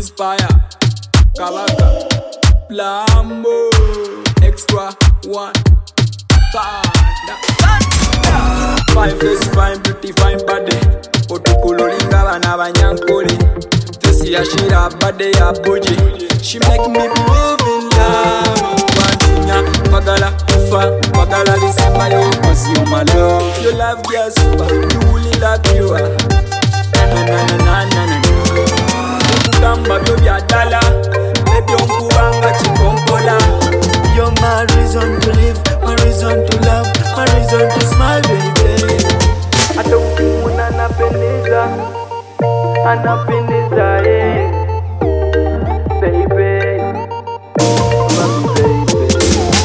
Inspire, Kabaka, Lambo, Extra One, Panda. Fine face, fine beauty, fine body. Otukulolinga bana banyankole. Tesi yashira bade ya boji. She make me believe in love. Wantinya, magala, kufa, magala lisimba yo. Cause you my love. Your love girl super, you really love you. Na na na na na na. Ukamba byo bya dala. Baby onkubanga chikonkola. You're my reason to live, my reason to love, my reason to smile, baby. Hata ukimwona anapendeza, anapendeza, baby, mami baby.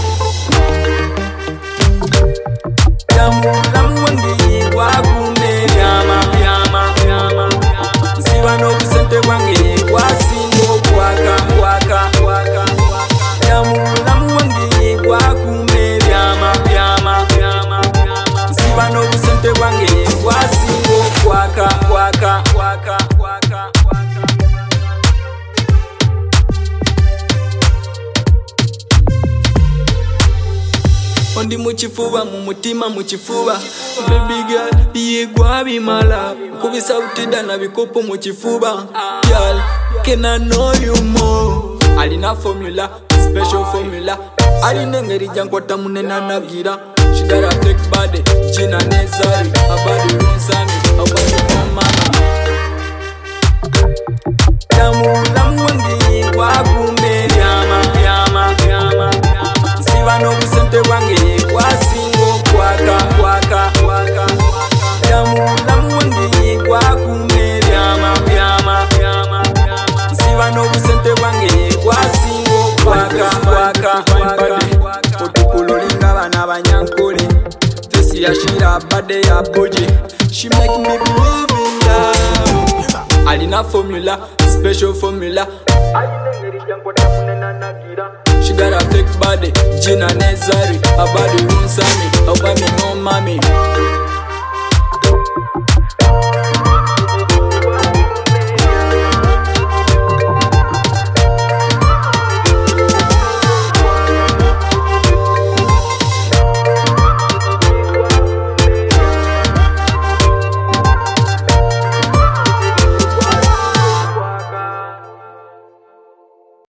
Lamu wange wakume yama yama yama. Nsiba no kusente wange wasingo kwaka waka waka. Lamu wange wakume yama yama yama. Nsiba no kusente wange wasingo kwaka waka waka waka. Ondi muchifuba mumutima muchifuba. Baby girl yegwa bimala. Kubisa utida na bikopo muchifuba. Girl, can I know you more? Alina formula, special formula. Alina ngeri jankwata munena nagira. She got a fake body, Gina Nezari. A body runs sami, a body mama. Lamu wange wakume yama yama yama. Nsiba no kusente wange wasingo kwaka waka waka. Lamu wange wakume yama yama yama. Nsiba no kusente wange wasingo kwaka waka waka. Otukulolinga bana banyankole. Tesi yashira bade ya boji. She make me believe in love. Alina formula, special formula. She got a fake body, Gina Nezari. A body runs sami, a